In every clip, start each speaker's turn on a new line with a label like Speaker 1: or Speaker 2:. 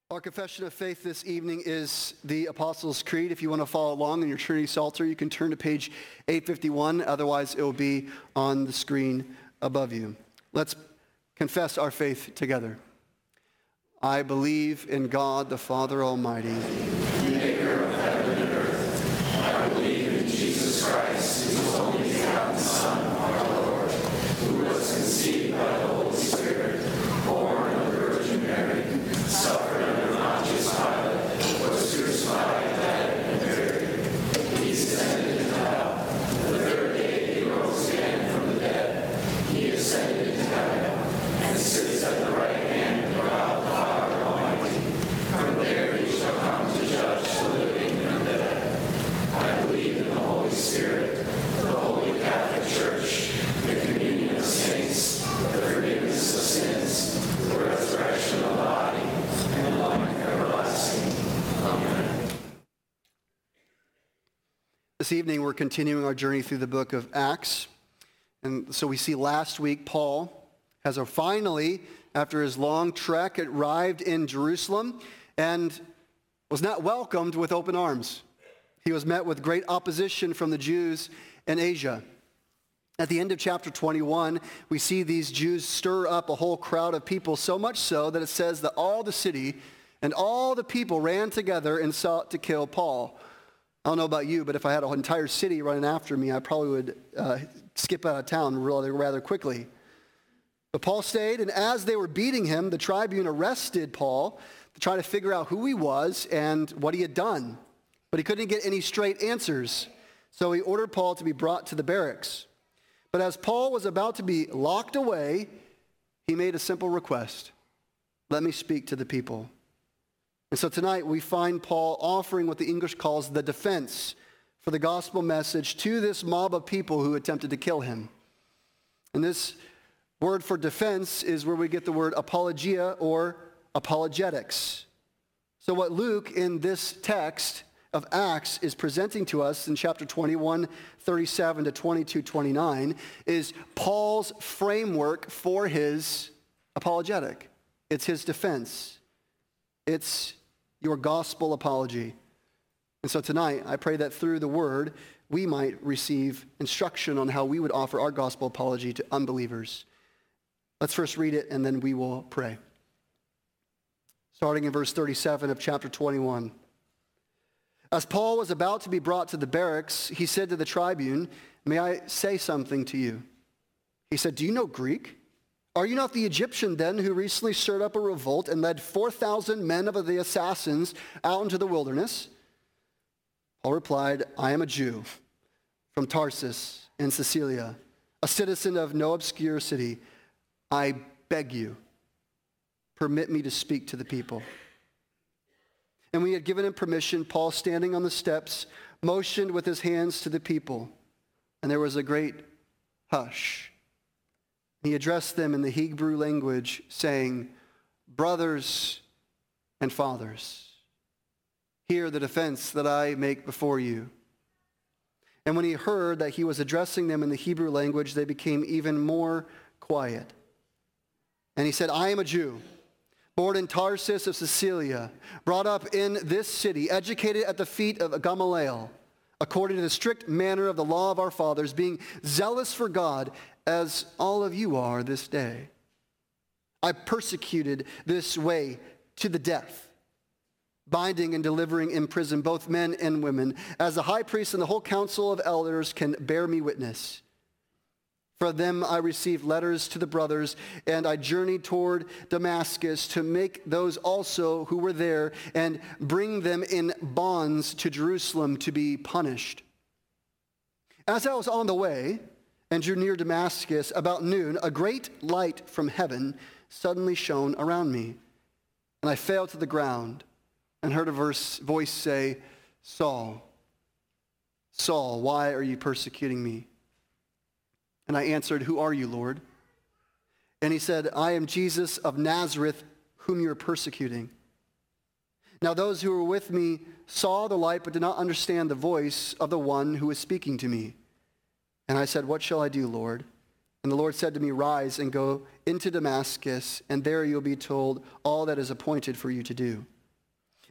Speaker 1: Our confession of faith this evening is the Apostles' Creed. If you want to follow along in your Trinity Psalter, you can turn to page 851. Otherwise, it will be on the screen above you. Let's confess our faith together. I believe in God, the Father Almighty,
Speaker 2: maker of heaven and earth. I believe in Jesus Christ, his only begotten Son, our Lord, who was conceived by the Holy Spirit, born of the Virgin Mary, suffered under Pontius Pilate, was crucified, dead, and buried. He descended into hell. The third day he rose again from the dead. He ascended into heaven and sits at the right hand of God the Father Almighty. From there he shall come to judge the living and the dead. I believe in the Holy Spirit, the Holy Catholic Church, the communion of saints, the forgiveness of sins, the resurrection of the body, and life everlasting. Amen.
Speaker 1: This evening, we're continuing our journey through the book of Acts. And so we see last week, Paul has finally, after his long trek, arrived in Jerusalem and was not welcomed with open arms. He was met with great opposition from the Jews in Asia. At the end of chapter 21, we see these Jews stir up a whole crowd of people, so much so that it says that all the city and all the people ran together and sought to kill Paul. I don't know about you, but if I had an entire city running after me, I probably would skip out of town rather quickly. But Paul stayed, and as they were beating him, the tribune arrested Paul to try to figure out who he was and what he had done. But he couldn't get any straight answers, so he ordered Paul to be brought to the barracks. But as Paul was about to be locked away, he made a simple request. Let me speak to the people. And so tonight we find Paul offering what the English calls the defense for the gospel message to this mob of people who attempted to kill him. And this word for defense is where we get the word apologia or apologetics. So what Luke in this text of Acts is presenting to us in chapter 21, 37 to 22, 29 is Paul's framework for his apologetic. It's his defense. It's your gospel apology. And so tonight, I pray that through the word, we might receive instruction on how we would offer our gospel apology to unbelievers. Let's first read it, and then we will pray. Starting in verse 37 of chapter 21. As Paul was about to be brought to the barracks, he said to the tribune, "May I say something to you?" He said, "Do you know Greek? Are you not the Egyptian then who recently stirred up a revolt and led 4,000 men of the assassins out into the wilderness?" Paul replied, "I am a Jew from Tarsus in Cilicia, a citizen of no obscure city. I beg you, permit me to speak to the people." And when he had given him permission, Paul, standing on the steps, motioned with his hands to the people. And there was a great hush. He addressed them in the Hebrew language, saying, "Brothers and fathers, hear the defense that I make before you." And when he heard that he was addressing them in the Hebrew language, they became even more quiet. And he said, "I am a Jew, born in Tarsus of Cilicia, brought up in this city, educated at the feet of Gamaliel, according to the strict manner of the law of our fathers, being zealous for God, as all of you are this day. I persecuted this way to the death, binding and delivering in prison both men and women, as the high priest and the whole council of elders can bear me witness. From them I received letters to the brothers, and I journeyed toward Damascus to make those also who were there and bring them in bonds to Jerusalem to be punished. As I was on the way and drew near Damascus about noon, a great light from heaven suddenly shone around me, and I fell to the ground and heard a voice say, 'Saul, Saul, why are you persecuting me?' And I answered, 'Who are you, Lord?' And he said, 'I am Jesus of Nazareth, whom you are persecuting.' Now those who were with me saw the light, but did not understand the voice of the one who was speaking to me. And I said, 'What shall I do, Lord?' And the Lord said to me, 'Rise and go into Damascus, and there you'll be told all that is appointed for you to do.'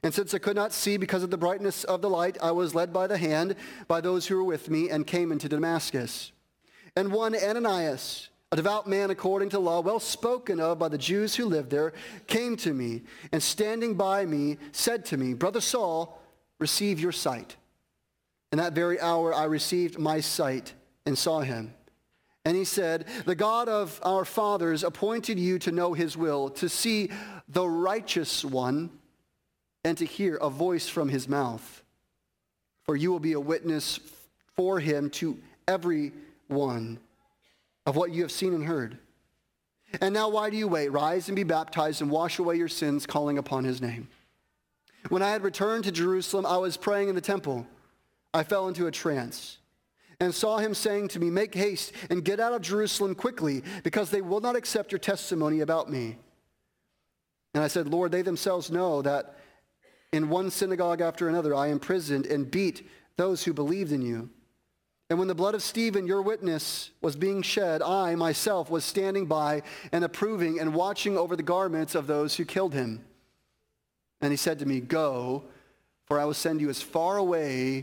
Speaker 1: And since I could not see because of the brightness of the light, I was led by the hand by those who were with me and came into Damascus. And one Ananias, a devout man according to law, well spoken of by the Jews who lived there, came to me and standing by me said to me, Brother Saul, receive your sight. In that very hour I received my sight and saw him. And he said, the God of our fathers appointed you to know his will, to see the righteous one, and to hear a voice from his mouth. For you will be a witness for him to everyone of what you have seen and heard. And now why do you wait? Rise and be baptized and wash away your sins, calling upon his name. When I had returned to Jerusalem, I was praying in the temple. I fell into a trance and saw him saying to me, make haste and get out of Jerusalem quickly, because they will not accept your testimony about me. And I said, Lord, they themselves know that in one synagogue after another I imprisoned and beat those who believed in you. And when the blood of Stephen, your witness, was being shed, I myself was standing by and approving and watching over the garments of those who killed him. And he said to me, go, for I will send you as far away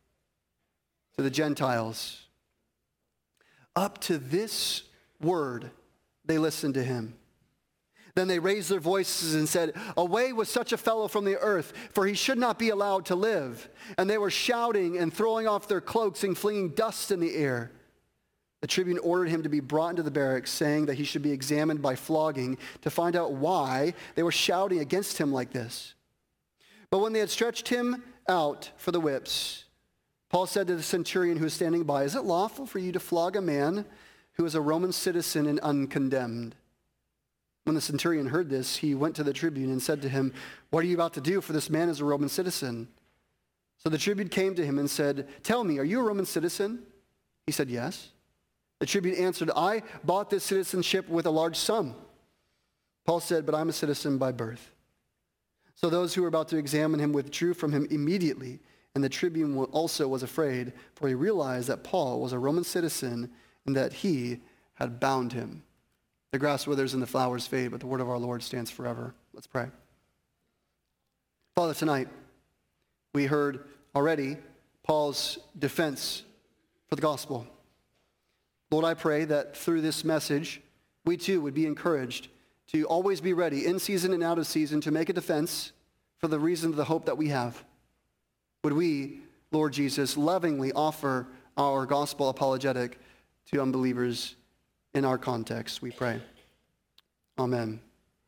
Speaker 1: to the Gentiles. Up to this word, they listened to him. Then they raised their voices and said, away with such a fellow from the earth, for he should not be allowed to live. And they were shouting and throwing off their cloaks and flinging dust in the air. The tribune ordered him to be brought into the barracks, saying that he should be examined by flogging to find out why they were shouting against him like this. But when they had stretched him out for the whips, Paul said to the centurion who was standing by, is it lawful for you to flog a man who is a Roman citizen and uncondemned? When the centurion heard this, he went to the tribune and said to him, what are you about to do? For this man is a Roman citizen. So the tribune came to him and said, tell me, are you a Roman citizen? He said, yes. The tribune answered, I bought this citizenship with a large sum. Paul said, but I'm a citizen by birth. So those who were about to examine him withdrew from him immediately. And the tribune also was afraid, for he realized that Paul was a Roman citizen and that he had bound him. The grass withers and the flowers fade, but the word of our Lord stands forever. Let's pray. Father, tonight we heard already Paul's defense for the gospel. Lord, I pray that through this message, we too would be encouraged to always be ready, in season and out of season, to make a defense for the reason of the hope that we have. Would we, Lord Jesus, lovingly offer our gospel apologetic to unbelievers in our context, we pray. Amen.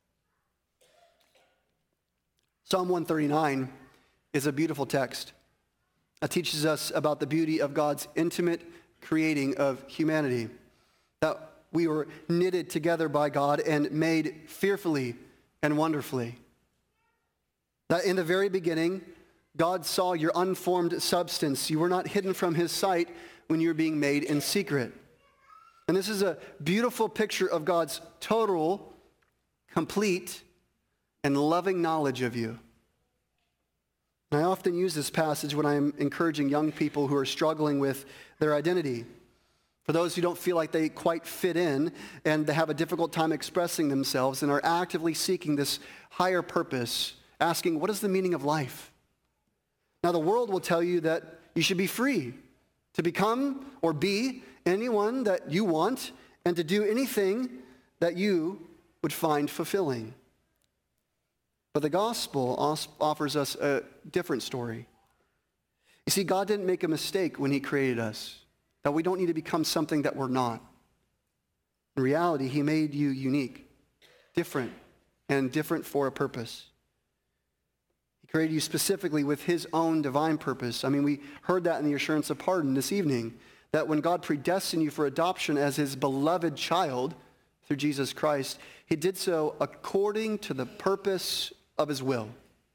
Speaker 1: Psalm 139 is a beautiful text. It teaches us about the beauty of God's intimate creating of humanity, that we were knitted together by God and made fearfully and wonderfully. That in the very beginning, God saw your unformed substance. You were not hidden from his sight when you were being made in secret. And this is a beautiful picture of God's total, complete, and loving knowledge of you. And I often use this passage when I'm encouraging young people who are struggling with their identity. For those who don't feel like they quite fit in and they have a difficult time expressing themselves and are actively seeking this higher purpose, asking, what is the meaning of life? Now, the world will tell you that you should be free to become or be anyone that you want and to do anything that you would find fulfilling. But the gospel offers us a different story. You see, God didn't make a mistake when he created us, that we don't need to become something that we're not. In reality, he made you unique, different, and different for a purpose. He created you specifically with his own divine purpose. I mean, we heard that in the assurance of pardon this evening, that when God predestined you for adoption as his beloved child through Jesus Christ, he did so according to the purpose of his will.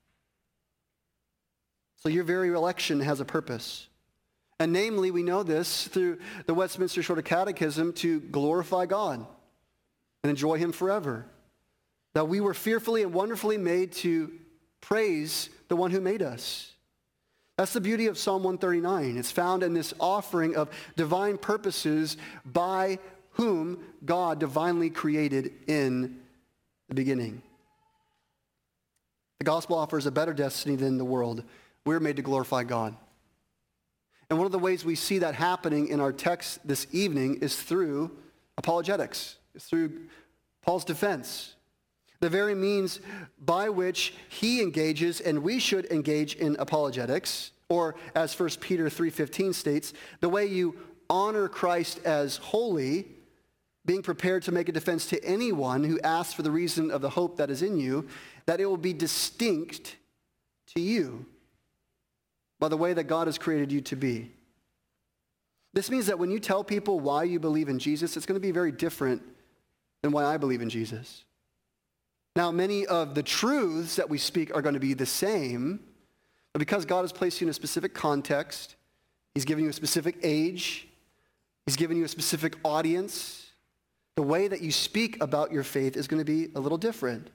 Speaker 1: So your very election has a purpose. And namely, we know this through the Westminster Shorter Catechism, to glorify God and enjoy him forever. That we were fearfully and wonderfully made to praise the one who made us. That's the beauty of Psalm 139. It's found in this offering of divine purposes by whom God divinely created in the beginning. The gospel offers a better destiny than the world. We're made to glorify God. And one of the ways we see that happening in our text this evening is through apologetics. It's through Paul's defense. The very means by which he engages and we should engage in apologetics, or as 1 Peter 3:15 states, the way you honor Christ as holy, being prepared to make a defense to anyone who asks for the reason of the hope that is in you, that it will be distinct to you by the way that God has created you to be. This means that when you tell people why you believe in Jesus, it's going to be very different than why I believe in Jesus. Now, many of the truths that we speak are going to be the same, but because God has placed you in a specific context, he's given you a specific age, he's given you a specific audience, the way that you speak about your faith is going to be a little different.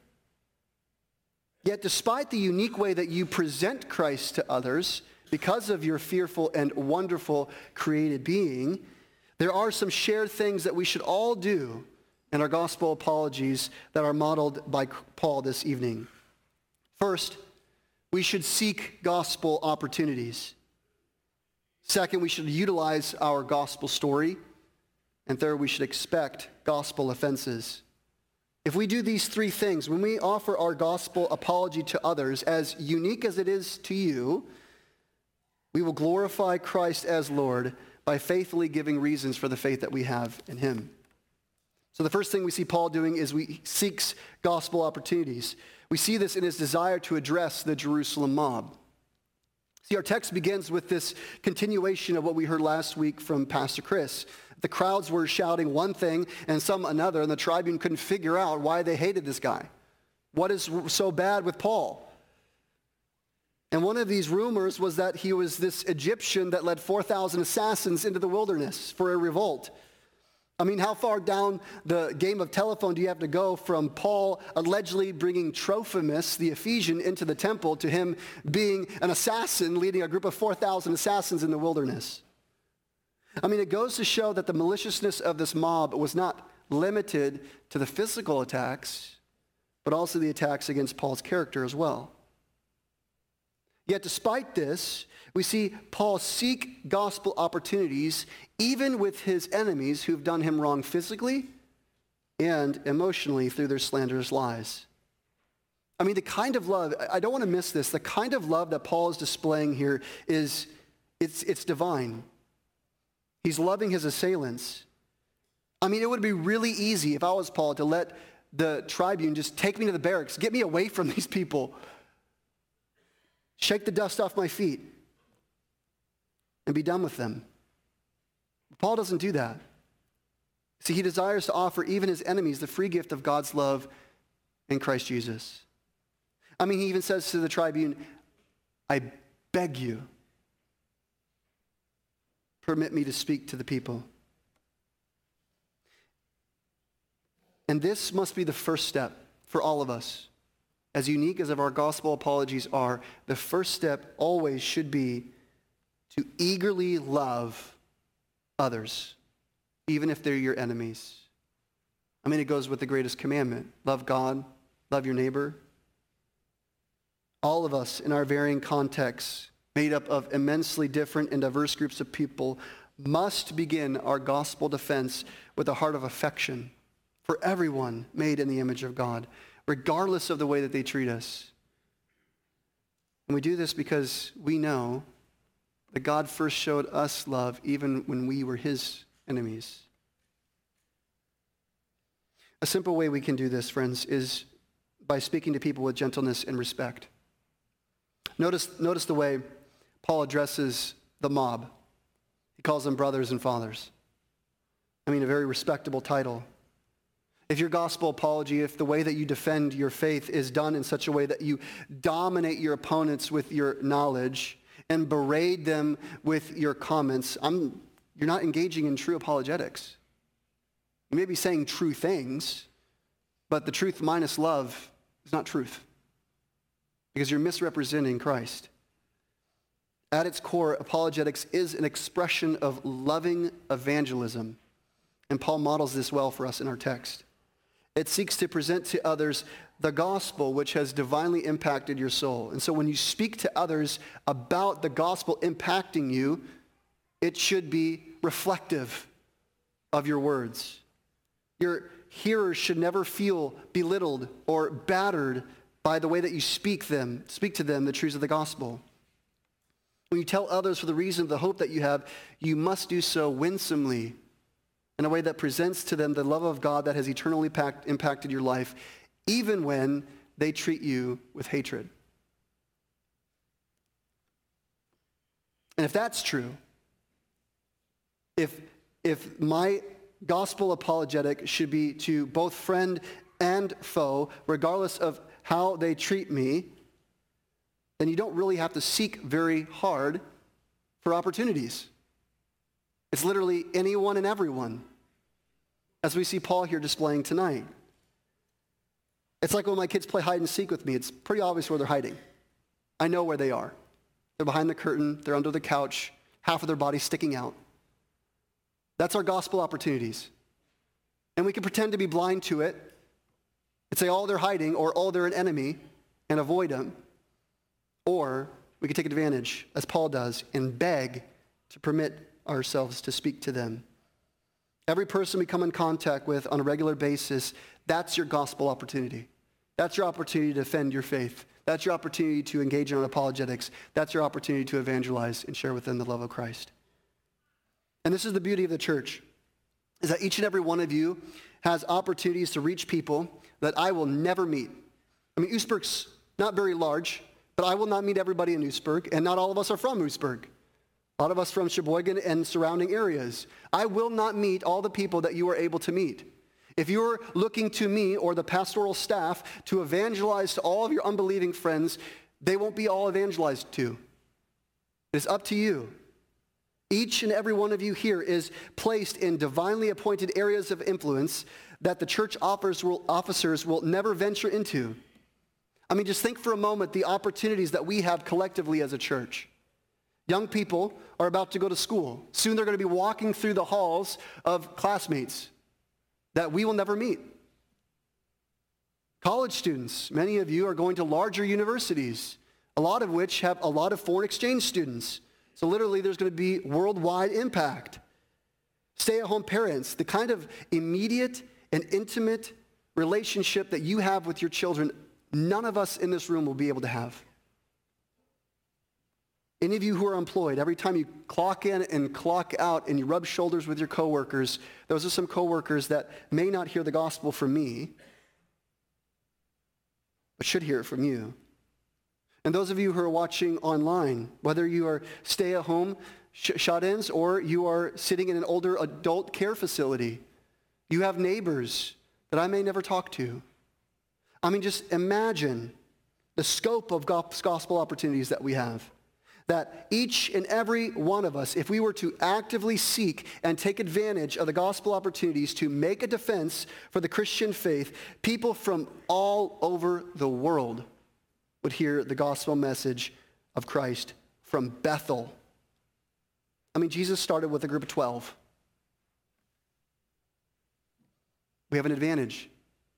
Speaker 1: Yet despite the unique way that you present Christ to others, because of your fearful and wonderful created being, there are some shared things that we should all do in our gospel apologies that are modeled by Paul this evening. First, we should seek gospel opportunities. Second, we should utilize our gospel story. And third, we should expect gospel offenses. If we do these three things, when we offer our gospel apology to others, as unique as it is to you, we will glorify Christ as Lord by faithfully giving reasons for the faith that we have in him. So the first thing we see Paul doing is he seeks gospel opportunities. We see this in his desire to address the Jerusalem mob. See, our text begins with this continuation of what we heard last week from Pastor Chris. The crowds were shouting one thing and some another, and the tribune couldn't figure out why they hated this guy. What is so bad with Paul? And one of these rumors was that he was this Egyptian that led 4,000 assassins into the wilderness for a revolt. I mean, how far down the game of telephone do you have to go from Paul allegedly bringing Trophimus, the Ephesian, into the temple to him being an assassin leading a group of 4,000 assassins in the wilderness? I mean, it goes to show that the maliciousness of this mob was not limited to the physical attacks, but also the attacks against Paul's character as well. Yet despite this, we see Paul seek gospel opportunities even with his enemies who've done him wrong physically and emotionally through their slanderous lies. I mean, the kind of love, I don't want to miss this, the kind of love that Paul is displaying here it's divine. He's loving his assailants. I mean, it would be really easy if I was Paul to let the tribune just take me to the barracks, get me away from these people, shake the dust off my feet, and be done with them. Paul doesn't do that. See, he desires to offer even his enemies the free gift of God's love in Christ Jesus. I mean, he even says to the tribune, I beg you, permit me to speak to the people. And this must be the first step for all of us. As unique as our gospel apologies are, the first step always should be to eagerly love others, even if they're your enemies. I mean, it goes with the greatest commandment. Love God, love your neighbor. All of us in our varying contexts, made up of immensely different and diverse groups of people, must begin our gospel defense with a heart of affection for everyone made in the image of God, regardless of the way that they treat us. And we do this because we know that God first showed us love even when we were his enemies. A simple way we can do this, friends, is by speaking to people with gentleness and respect. Notice the way Paul addresses the mob. He calls them brothers and fathers. I mean, a very respectable title. If your gospel apology, if the way that you defend your faith is done in such a way that you dominate your opponents with your knowledge and berate them with your comments, you're not engaging in true apologetics. You may be saying true things, but the truth minus love is not truth, because you're misrepresenting Christ. At its core, apologetics is an expression of loving evangelism, and Paul models this well for us in our text. It seeks to present to others the gospel which has divinely impacted your soul. And so when you speak to others about the gospel impacting you, it should be reflective of your words. Your hearers should never feel belittled or battered by the way that you speak to them the truths of the gospel. When you tell others for the reason of the hope that you have, you must do so winsomely, in a way that presents to them the love of God that has eternally impacted your life, even when they treat you with hatred. And if that's true, if my gospel apologetic should be to both friend and foe, regardless of how they treat me, then you don't really have to seek very hard for opportunities. It's literally anyone and everyone, as we see Paul here displaying tonight. It's like when my kids play hide and seek with me. It's pretty obvious where they're hiding. I know where they are. They're behind the curtain. They're under the couch. Half of their body sticking out. That's our gospel opportunities. And we can pretend to be blind to it and say, oh, they're hiding, or oh, they're an enemy, and avoid them. Or we can take advantage, as Paul does, and beg to permit ourselves to speak to them. Every person we come in contact with on a regular basis, that's your gospel opportunity. That's your opportunity to defend your faith. That's your opportunity to engage in apologetics. That's your opportunity to evangelize and share with them the love of Christ. And this is the beauty of the church, is that each and every one of you has opportunities to reach people that I will never meet. I mean, Oostburg's not very large, but I will not meet everybody in Oostburg, and not all of us are from Oostburg. A lot of us from Sheboygan and surrounding areas. I will not meet all the people that you are able to meet. If you're looking to me or the pastoral staff to evangelize to all of your unbelieving friends, they won't be all evangelized to. It is up to you. Each and every one of you here is placed in divinely appointed areas of influence that the church officers will never venture into. I mean, just think for a moment the opportunities that we have collectively as a church. Young people are about to go to school. Soon they're going to be walking through the halls of classmates that we will never meet. College students, many of you are going to larger universities, a lot of which have a lot of foreign exchange students. So literally there's going to be worldwide impact. Stay-at-home parents, the kind of immediate and intimate relationship that you have with your children, none of us in this room will be able to have. Any of you who are employed, every time you clock in and clock out and you rub shoulders with your coworkers, those are some coworkers that may not hear the gospel from me, but should hear it from you. And those of you who are watching online, whether you are stay-at-home shut-ins or you are sitting in an older adult care facility, you have neighbors that I may never talk to. I mean, just imagine the scope of gospel opportunities that we have. That each and every one of us, if we were to actively seek and take advantage of the gospel opportunities to make a defense for the Christian faith, people from all over the world would hear the gospel message of Christ from Bethel. I mean, Jesus started with a group of 12. We have an advantage.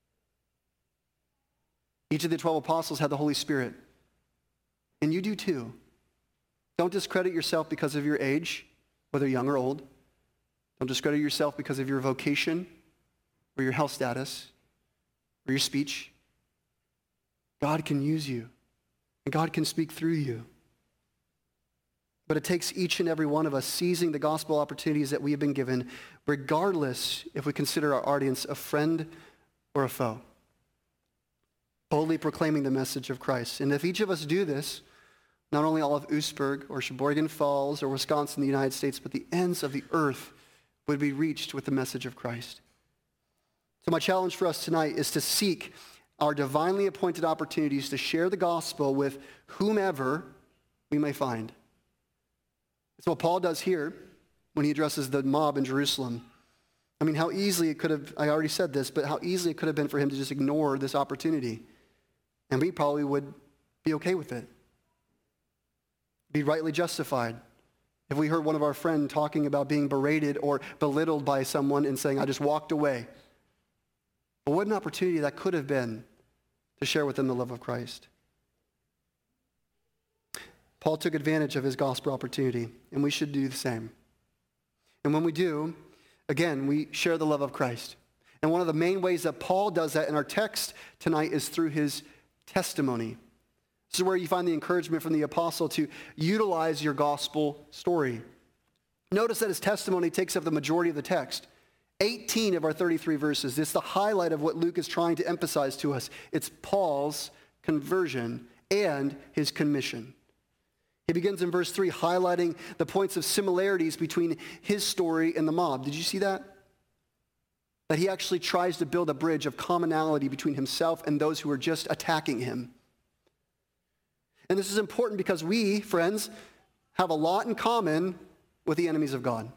Speaker 1: Each of the 12 apostles had the Holy Spirit. And you do too. Don't discredit yourself because of your age, whether young or old. Don't discredit yourself because of your vocation or your health status or your speech. God can use you, and God can speak through you. But it takes each and every one of us seizing the gospel opportunities that we have been given, regardless if we consider our audience a friend or a foe. Boldly proclaiming the message of Christ. And if each of us do this, not only all of Oostburg or Sheboygan Falls or Wisconsin, the United States, but the ends of the earth would be reached with the message of Christ. So my challenge for us tonight is to seek our divinely appointed opportunities to share the gospel with whomever we may find. That's what Paul does here when he addresses the mob in Jerusalem. I mean, how easily it could have, I already said this, but how easily it could have been for him to just ignore this opportunity. And we probably would be okay with it. Be rightly justified. If we heard one of our friends talking about being berated or belittled by someone and saying, I just walked away. But what an opportunity that could have been to share with them the love of Christ. Paul took advantage of his gospel opportunity, and we should do the same. And when we do, again, we share the love of Christ. And one of the main ways that Paul does that in our text tonight is through his testimony. This is where you find the encouragement from the apostle to utilize your gospel story. Notice that his testimony takes up the majority of the text. 18 of our 33 verses. It's the highlight of what Luke is trying to emphasize to us. It's Paul's conversion and his commission. He begins in verse 3 highlighting the points of similarities between his story and the mob. Did you see that? That he actually tries to build a bridge of commonality between himself and those who are just attacking him. And this is important because we, friends, have a lot in common with the enemies of God.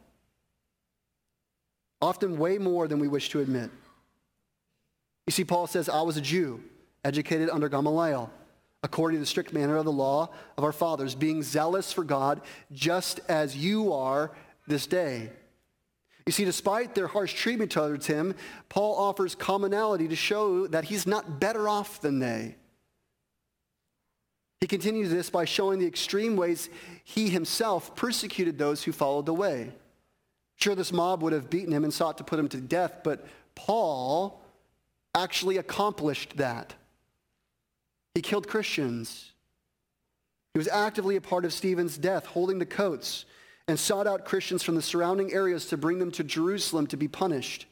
Speaker 1: Often way more than we wish to admit. You see, Paul says, I was a Jew, educated under Gamaliel, according to the strict manner of the law of our fathers, being zealous for God, just as you are this day. You see, despite their harsh treatment towards him, Paul offers commonality to show that he's not better off than they. He continues this by showing the extreme ways he himself persecuted those who followed the way. Sure, this mob would have beaten him and sought to put him to death, but Paul actually accomplished that. He killed Christians. He was actively a part of Stephen's death, holding the coats, and sought out Christians from the surrounding areas to bring them to Jerusalem to be punished.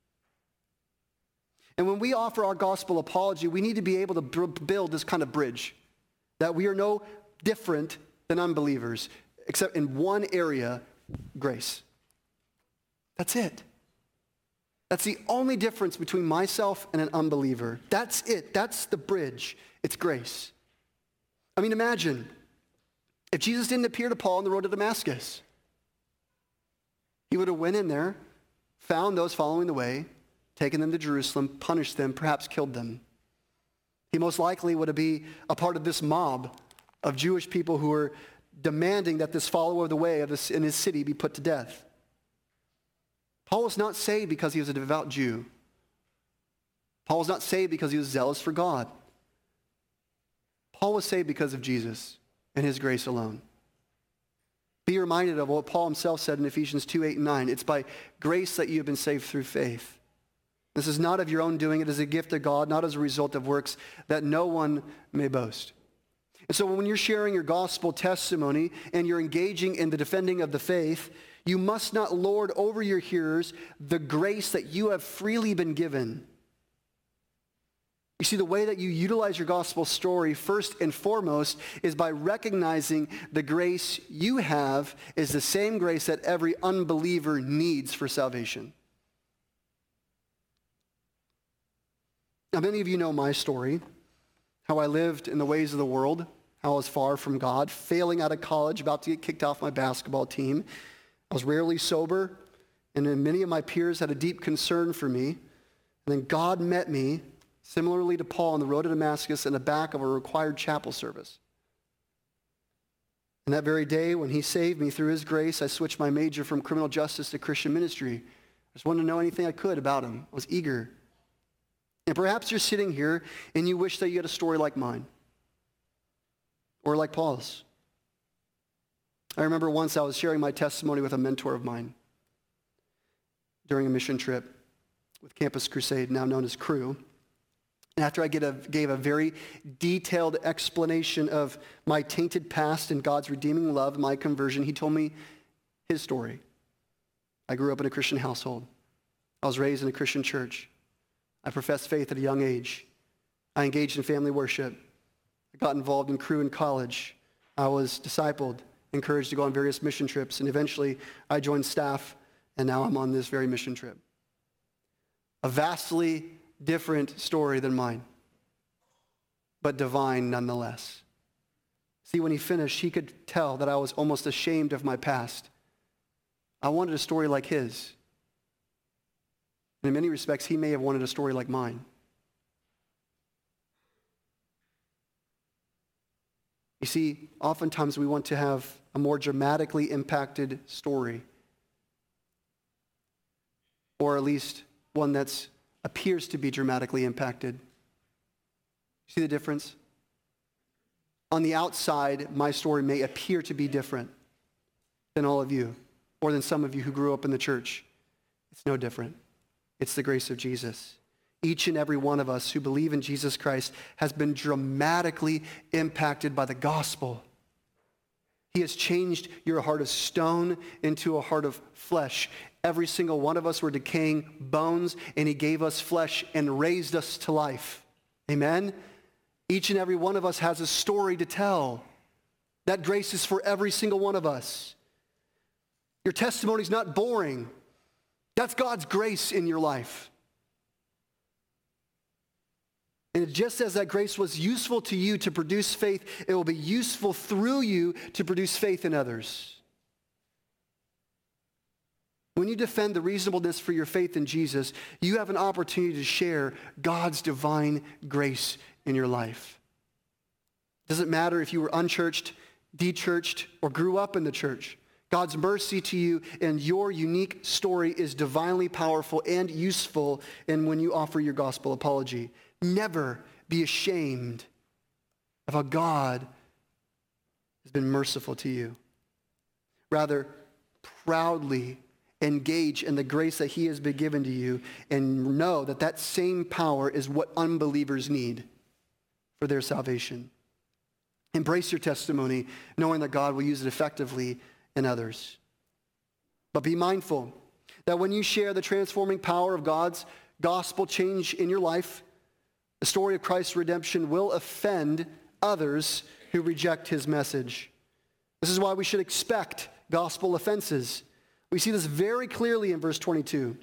Speaker 1: And when we offer our gospel apology, we need to be able to build this kind of bridge, that we are no different than unbelievers, except in one area, grace. That's it. That's the only difference between myself and an unbeliever. That's it. That's the bridge. It's grace. I mean, imagine if Jesus didn't appear to Paul on the road to Damascus. He would have went in there, found those following the way, taken them to Jerusalem, punished them, perhaps killed them. He most likely would have been a part of this mob of Jewish people who were demanding that this follower of the way in his city be put to death. Paul was not saved because he was a devout Jew. Paul was not saved because he was zealous for God. Paul was saved because of Jesus and his grace alone. Be reminded of what Paul himself said in Ephesians 2, 8, and 9. It's by grace that you have been saved through faith. This is not of your own doing. It is a gift of God, not as a result of works, that no one may boast. And so when you're sharing your gospel testimony and you're engaging in the defending of the faith, you must not lord over your hearers the grace that you have freely been given. You see, the way that you utilize your gospel story, first and foremost, is by recognizing the grace you have is the same grace that every unbeliever needs for salvation. Now, many of you know my story, how I lived in the ways of the world, how I was far from God, failing out of college, about to get kicked off my basketball team. I was rarely sober, and then many of my peers had a deep concern for me. And then God met me, similarly to Paul, on the road to Damascus in the back of a required chapel service. And that very day, when he saved me through his grace, I switched my major from criminal justice to Christian ministry. I just wanted to know anything I could about him. I was eager. And perhaps you're sitting here and you wish that you had a story like mine or like Paul's. I remember once I was sharing my testimony with a mentor of mine during a mission trip with Campus Crusade, now known as Cru. And after I gave a very detailed explanation of my tainted past and God's redeeming love, my conversion, he told me his story. I grew up in a Christian household. I was raised in a Christian church. I professed faith at a young age. I engaged in family worship. I got involved in Cru in college. I was discipled, encouraged to go on various mission trips, and eventually I joined staff, and now I'm on this very mission trip. A vastly different story than mine, but divine nonetheless. See, when he finished, he could tell that I was almost ashamed of my past. I wanted a story like his. And in many respects, he may have wanted a story like mine. You see, oftentimes we want to have a more dramatically impacted story, or at least one that appears to be dramatically impacted. See the difference? On the outside, my story may appear to be different than all of you, or than some of you who grew up in the church. It's no different. It's the grace of Jesus. Each and every one of us who believe in Jesus Christ has been dramatically impacted by the gospel. He has changed your heart of stone into a heart of flesh. Every single one of us were decaying bones, and he gave us flesh and raised us to life. Amen? Each and every one of us has a story to tell. That grace is for every single one of us. Your testimony is not boring. That's God's grace in your life. And just as that grace was useful to you to produce faith, it will be useful through you to produce faith in others. When you defend the reasonableness for your faith in Jesus, you have an opportunity to share God's divine grace in your life. It doesn't matter if you were unchurched, dechurched, or grew up in the church. God's mercy to you and your unique story is divinely powerful and useful in when you offer your gospel apology. Never be ashamed of how God has been merciful to you. Rather, proudly engage in the grace that he has been given to you and know that that same power is what unbelievers need for their salvation. Embrace your testimony, knowing that God will use it effectively in others. But be mindful that when you share the transforming power of God's gospel change in your life, the story of Christ's redemption will offend others who reject his message. This is why we should expect gospel offenses. We see this very clearly in verse 22.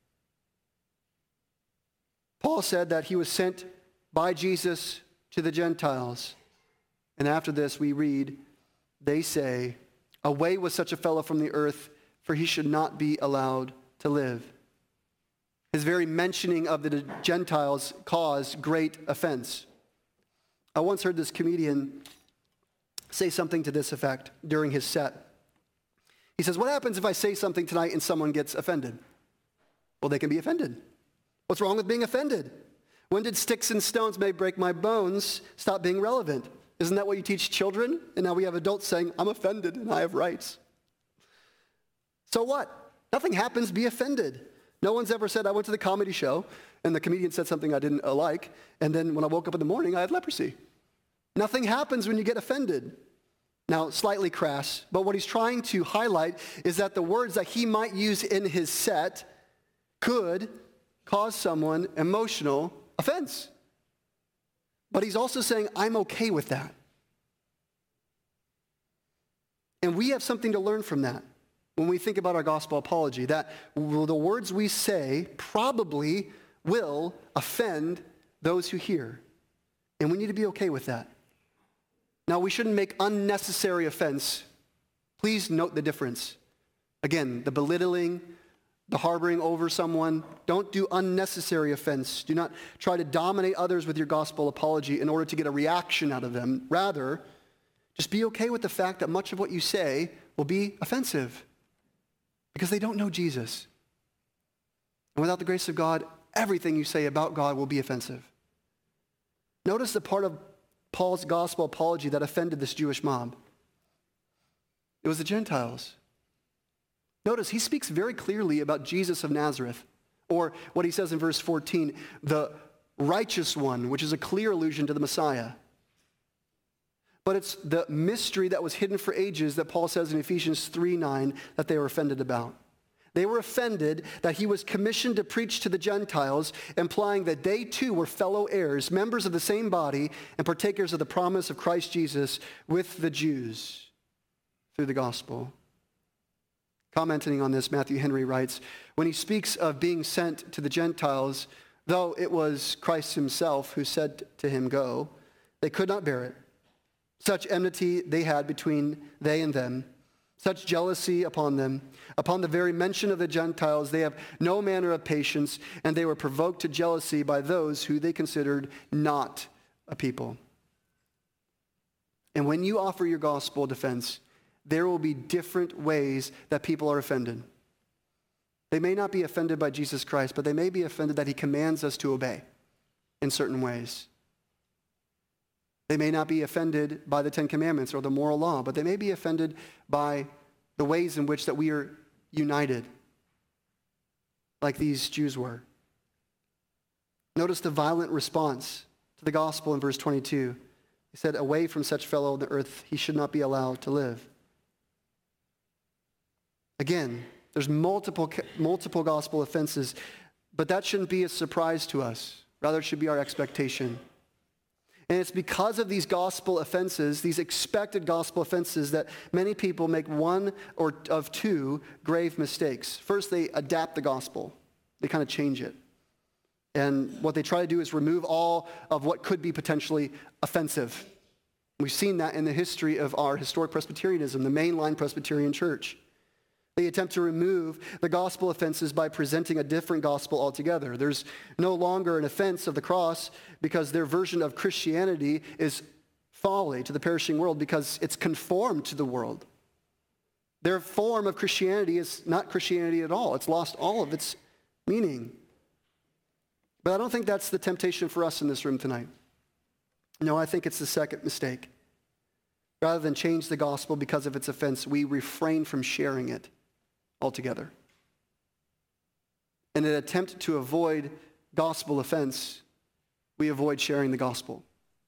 Speaker 1: Paul said that he was sent by Jesus to the Gentiles. And after this we read, they say, "Away with such a fellow from the earth, for he should not be allowed to live." His very mentioning of the Gentiles caused great offense. I once heard this comedian say something to this effect during his set. He says, "What happens if I say something tonight and someone gets offended?" Well, they can be offended. What's wrong with being offended? When did sticks and stones may break my bones stop being relevant? Isn't that what you teach children? And now we have adults saying, "I'm offended and I have rights." So what? Nothing happens, be offended. No one's ever said, "I went to the comedy show and the comedian said something I didn't like, and then when I woke up in the morning, I had leprosy." Nothing happens when you get offended. Now, slightly crass, but what he's trying to highlight is that the words that he might use in his set could cause someone emotional offense. But he's also saying, I'm okay with that. And we have something to learn from that when we think about our gospel apology, that the words we say probably will offend those who hear. And we need to be okay with that. Now, we shouldn't make unnecessary offense. Please note the difference. Again, the belittling, the harboring over someone. Don't do unnecessary offense. Do not try to dominate others with your gospel apology in order to get a reaction out of them. Rather, just be okay with the fact that much of what you say will be offensive because they don't know Jesus. And without the grace of God, everything you say about God will be offensive. Notice the part of Paul's gospel apology that offended this Jewish mob. It was the Gentiles. Notice he speaks very clearly about Jesus of Nazareth, or what he says in verse 14, the righteous one, which is a clear allusion to the Messiah. But it's the mystery that was hidden for ages that Paul says in Ephesians 3:9 that they were offended about. They were offended that he was commissioned to preach to the Gentiles, implying that they too were fellow heirs, members of the same body, and partakers of the promise of Christ Jesus with the Jews through the gospel. Commenting on this, Matthew Henry writes, when he speaks of being sent to the Gentiles, though it was Christ himself who said to him, "Go," they could not bear it. Such enmity they had between they and them, such jealousy upon them. Upon the very mention of the Gentiles, they have no manner of patience, and they were provoked to jealousy by those who they considered not a people. And when you offer your gospel defense, there will be different ways that people are offended. They may not be offended by Jesus Christ, but they may be offended that he commands us to obey in certain ways. They may not be offended by the Ten Commandments or the moral law, but they may be offended by the ways in which that we are united, like these Jews were. Notice the violent response to the gospel in verse 22. He said, away from such fellow on the earth, he should not be allowed to live. Again, there's multiple gospel offenses, but that shouldn't be a surprise to us. Rather, it should be our expectation. And it's because of these gospel offenses, these expected gospel offenses, that many people make one or of two grave mistakes. First, they adapt the gospel. They kind of change it. And what they try to do is remove all of what could be potentially offensive. We've seen that in the history of our historic Presbyterianism, the mainline Presbyterian church. They attempt to remove the gospel offenses by presenting a different gospel altogether. There's no longer an offense of the cross because their version of Christianity is folly to the perishing world because it's conformed to the world. Their form of Christianity is not Christianity at all. It's lost all of its meaning. But I don't think that's the temptation for us in this room tonight. No, I think it's the second mistake. Rather than change the gospel because of its offense, we refrain from sharing it altogether. In an attempt to avoid gospel offense, we avoid sharing the gospel.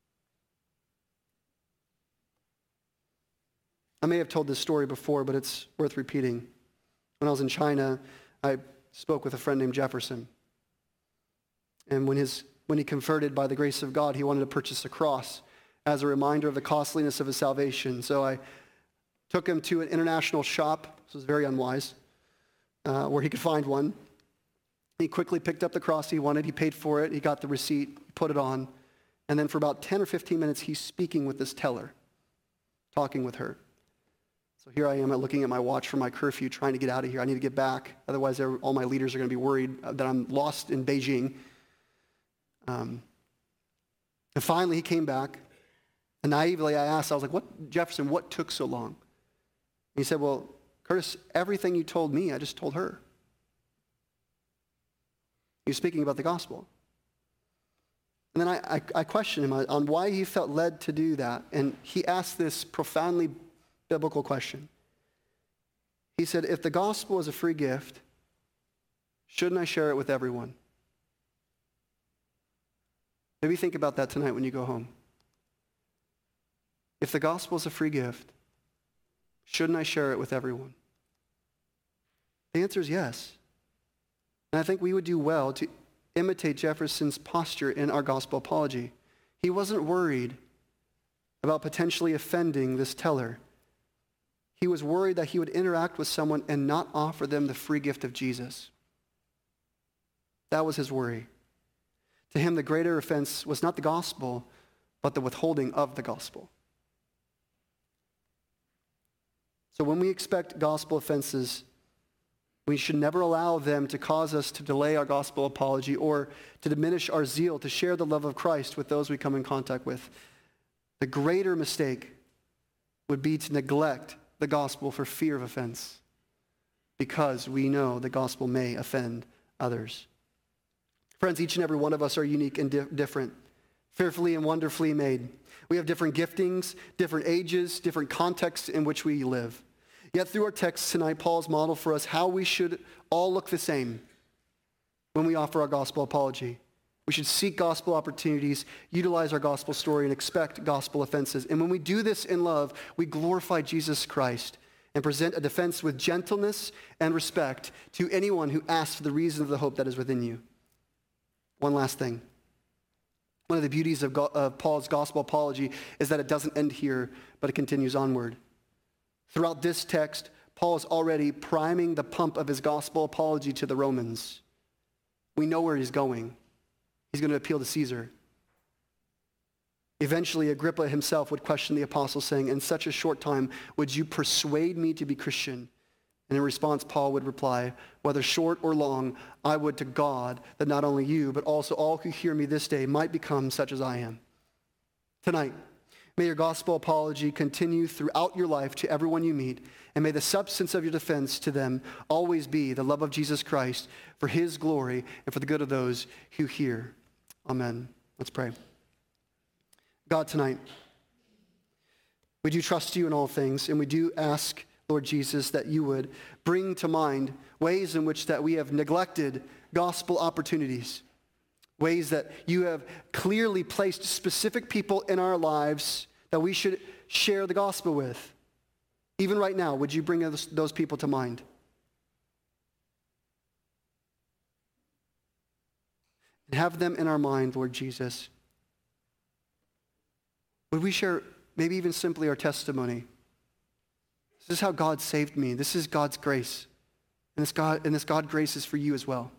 Speaker 1: I may have told this story before, but it's worth repeating. When I was in China, I spoke with a friend named Jefferson. And when he converted by the grace of God, he wanted to purchase a cross as a reminder of the costliness of his salvation. So I took him to an international shop. This was very unwise, where he could find one. He quickly picked up the cross he wanted. He paid for it. He got the receipt, put it on. And then for about 10 or 15 minutes, he's speaking with this teller, talking with her. So here I am looking at my watch for my curfew, trying to get out of here. I need to get back. Otherwise, all my leaders are going to be worried that I'm lost in Beijing. And finally, he came back. And naively, I asked, I was like, Jefferson, what took so long? And he said, well, Curtis, everything you told me, I just told her. He was speaking about the gospel. And then I questioned him on why he felt led to do that. And he asked this profoundly biblical question. He said, if the gospel is a free gift, shouldn't I share it with everyone? Maybe think about that tonight when you go home. If the gospel is a free gift, shouldn't I share it with everyone? The answer is yes. And I think we would do well to imitate Jefferson's posture in our gospel apology. He wasn't worried about potentially offending this teller. He was worried that he would interact with someone and not offer them the free gift of Jesus. That was his worry. To him, the greater offense was not the gospel, but the withholding of the gospel. So when we expect gospel offenses, we should never allow them to cause us to delay our gospel apology or to diminish our zeal to share the love of Christ with those we come in contact with. The greater mistake would be to neglect the gospel for fear of offense, because we know the gospel may offend others. Friends, each and every one of us are unique and different, fearfully and wonderfully made. We have different giftings, different ages, different contexts in which we live. Yet through our text tonight, Paul's model for us how we should all look the same when we offer our gospel apology. We should seek gospel opportunities, utilize our gospel story, and expect gospel offenses. And when we do this in love, we glorify Jesus Christ and present a defense with gentleness and respect to anyone who asks for the reason of the hope that is within you. One last thing. One of the beauties of Paul's gospel apology is that it doesn't end here, but it continues onward. Throughout this text, Paul is already priming the pump of his gospel apology to the Romans. We know where he's going. He's going to appeal to Caesar. Eventually, Agrippa himself would question the apostle, saying, in such a short time, would you persuade me to be Christian? And in response, Paul would reply, whether short or long, I would to God that not only you, but also all who hear me this day might become such as I am. Tonight, may your gospel apology continue throughout your life to everyone you meet, and may the substance of your defense to them always be the love of Jesus Christ for his glory and for the good of those who hear. Amen. Let's pray. God, tonight, we do trust you in all things, and we do ask, Lord Jesus, that you would bring to mind ways in which that we have neglected gospel opportunities, ways that you have clearly placed specific people in our lives that we should share the gospel with. Even right now, would you bring those people to mind? And have them in our mind, Lord Jesus. Would we share maybe even simply our testimony? This is how God saved me. This is God's grace. And this God grace is for you as well.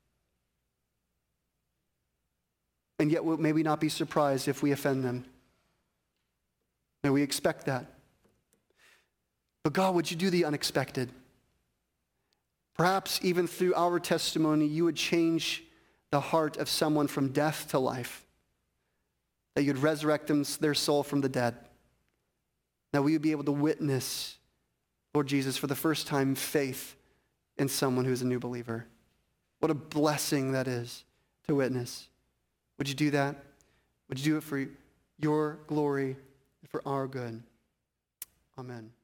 Speaker 1: And yet may we not be surprised if we offend them. May we expect that. But God, would you do the unexpected? Perhaps even through our testimony, you would change the heart of someone from death to life. That you'd resurrect their soul from the dead. That we would be able to witness, Lord Jesus, for the first time, faith in someone who's a new believer. What a blessing that is to witness. Would you do that? Would you do it for your glory and for our good? Amen.